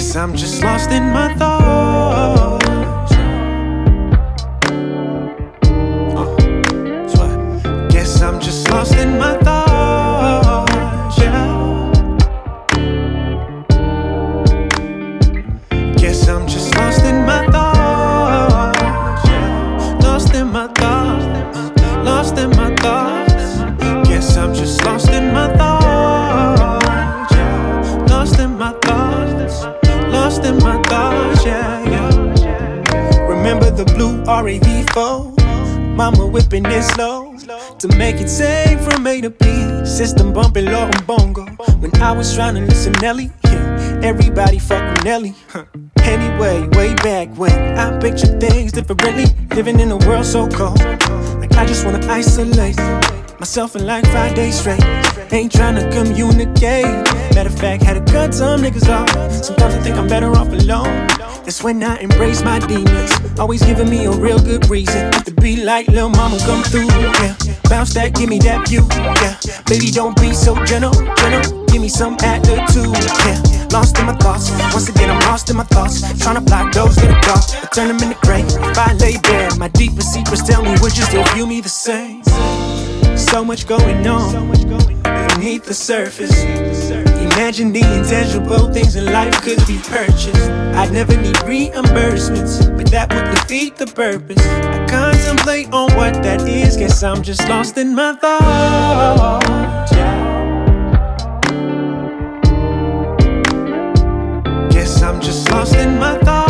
Guess I'm just lost in my thoughts. Guess I'm just lost in my thoughts, yeah. Guess I'm just lost in my thoughts, yeah. Lost in my thoughts, lost in my thoughts. Guess I'm just lost in my thoughts, yeah. Lost in my thoughts, lost in my thoughts, yeah, yeah. Remember the blue RAV4? Mama whipping it slow to make it sing from A to B. System bumping low on bongo. When I was trying to listen Nelly, yeah, everybody fuck with Nelly. Anyway, way back when I pictured things differently, living in a world so cold. Like I just wanna isolate myself in like 5 days straight. Ain't tryna communicate. Matter of fact, had a good time, niggas off. Sometimes I think I'm better off alone. That's when I embrace my demons. Always giving me a real good reason to be like Lil' Mama, come through, yeah. Bounce that, give me that view, yeah. Baby, don't be so gentle. Give me some attitude, yeah. Lost in my thoughts, once again I'm lost in my thoughts. Tryna block those that are dark, I turn them into gray. If I lay bare, my deepest secrets tell me would you still view me the same? So much going on beneath the surface. Imagine the intangible things in life could be purchased. I'd never need reimbursements, but that would defeat the purpose. I contemplate on what that is. Guess I'm just lost in my thoughts, yeah. Guess I'm just lost in my thoughts.